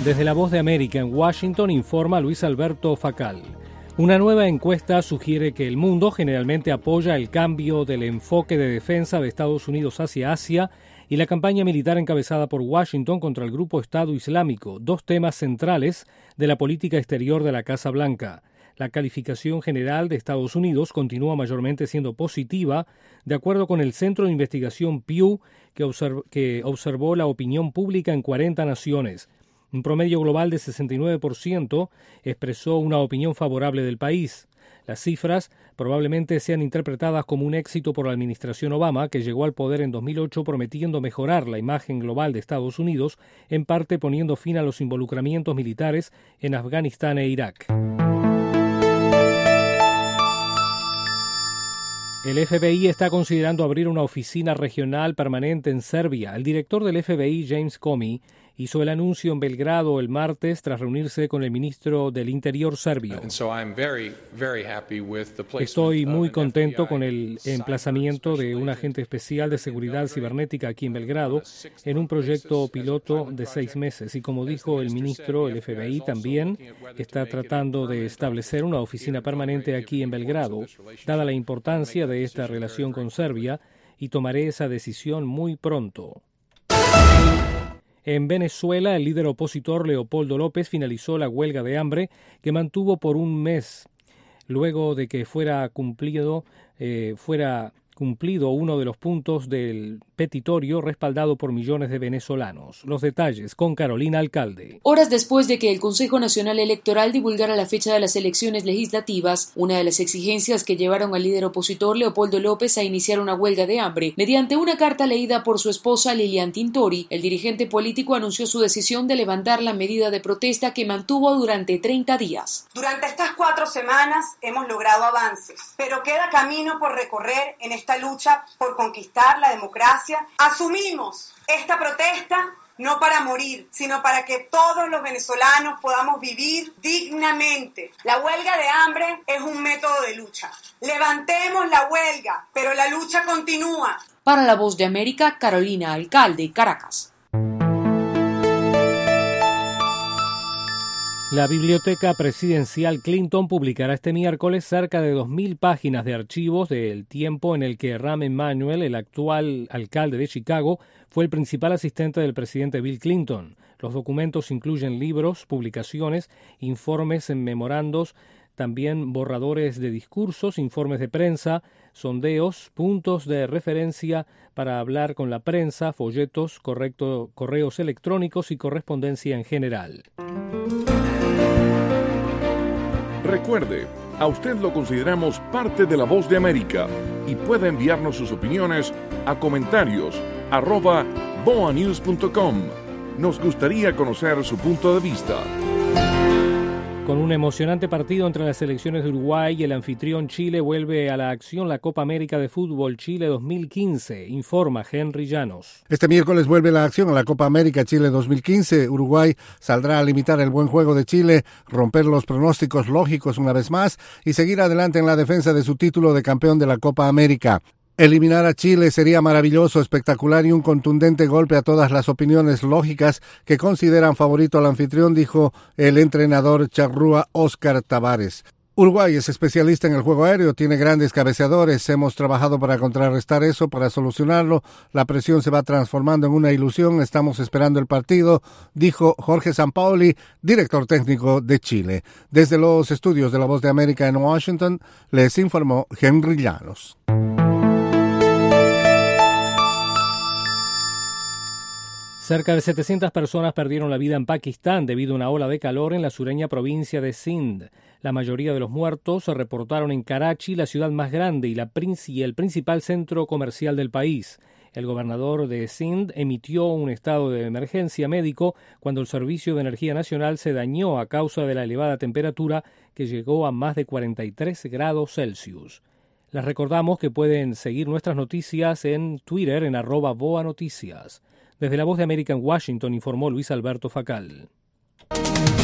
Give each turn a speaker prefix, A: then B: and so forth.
A: Desde La Voz de América en Washington informa Luis Alberto Facal. Una nueva encuesta sugiere que el mundo generalmente apoya el cambio del enfoque de defensa de Estados Unidos hacia Asia y la campaña militar encabezada por Washington contra el grupo Estado Islámico, dos temas centrales de la política exterior de la Casa Blanca. La calificación general de Estados Unidos continúa mayormente siendo positiva, de acuerdo con el Centro de Investigación Pew, que observó la opinión pública en 40 naciones. Un promedio global de 69% expresó una opinión favorable del país. Las cifras probablemente sean interpretadas como un éxito por la administración Obama, que llegó al poder en 2008 prometiendo mejorar la imagen global de Estados Unidos, en parte poniendo fin a los involucramientos militares en Afganistán e Irak. El FBI está considerando abrir una oficina regional permanente en Serbia. El director del FBI, James Comey, hizo el anuncio en Belgrado el martes tras reunirse con el ministro del Interior serbio. Estoy muy contento con el emplazamiento de un agente especial de seguridad cibernética aquí en Belgrado en un proyecto piloto de 6 meses. Y como dijo el ministro, el FBI también está tratando de establecer una oficina permanente aquí en Belgrado, dada la importancia de esta relación con Serbia, y tomaré esa decisión muy pronto. En Venezuela, el líder opositor Leopoldo López finalizó la huelga de hambre que mantuvo por un mes, luego de que fuera cumplido uno de los puntos del petitorio respaldado por millones de venezolanos. Los detalles con Carolina Alcalde.
B: Horas después de que el Consejo Nacional Electoral divulgara la fecha de las elecciones legislativas, una de las exigencias que llevaron al líder opositor Leopoldo López a iniciar una huelga de hambre, mediante una carta leída por su esposa Lilian Tintori, el dirigente político anunció su decisión de levantar la medida de protesta que mantuvo durante 30 días.
C: Durante estas 4 semanas hemos logrado avances, pero queda camino por recorrer en esta lucha por conquistar la democracia. Asumimos esta protesta no para morir, sino para que todos los venezolanos podamos vivir dignamente. La huelga de hambre es un método de lucha. Levantemos la huelga, pero la lucha continúa.
B: Para La Voz de América, Carolina Alcalde, Caracas.
A: La Biblioteca Presidencial Clinton publicará este miércoles cerca de 2.000 páginas de archivos del tiempo en el que Rahm Emanuel, el actual alcalde de Chicago, fue el principal asistente del presidente Bill Clinton. Los documentos incluyen libros, publicaciones, informes en memorandos, también borradores de discursos, informes de prensa, sondeos, puntos de referencia para hablar con la prensa, folletos, correos electrónicos y correspondencia en general.
D: Recuerde, a usted lo consideramos parte de La Voz de América y puede enviarnos sus opiniones a comentarios@boanews.com. Nos gustaría conocer su punto de vista.
A: Con un emocionante partido entre las selecciones de Uruguay y el anfitrión Chile, vuelve a la acción la Copa América de Fútbol Chile 2015, informa Henry Llanos.
E: Este miércoles vuelve la acción a la Copa América Chile 2015. Uruguay saldrá a limitar el buen juego de Chile, romper los pronósticos lógicos una vez más y seguir adelante en la defensa de su título de campeón de la Copa América. Eliminar a Chile sería maravilloso, espectacular y un contundente golpe a todas las opiniones lógicas que consideran favorito al anfitrión, dijo el entrenador charrúa Óscar Tavares. Uruguay es especialista en el juego aéreo, tiene grandes cabeceadores, hemos trabajado para contrarrestar eso, para solucionarlo, la presión se va transformando en una ilusión, estamos esperando el partido, dijo Jorge Sampaoli, director técnico de Chile. Desde los estudios de La Voz de América en Washington, les informó Henry Llanos.
A: Cerca de 700 personas perdieron la vida en Pakistán debido a una ola de calor en la sureña provincia de Sindh. La mayoría de los muertos se reportaron en Karachi, la ciudad más grande y el principal centro comercial del país. El gobernador de Sindh emitió un estado de emergencia médico cuando el Servicio de Energía Nacional se dañó a causa de la elevada temperatura que llegó a más de 43 grados Celsius. Les recordamos que pueden seguir nuestras noticias en Twitter en @boanoticias. Desde La Voz de América en Washington informó Luis Alberto Facal.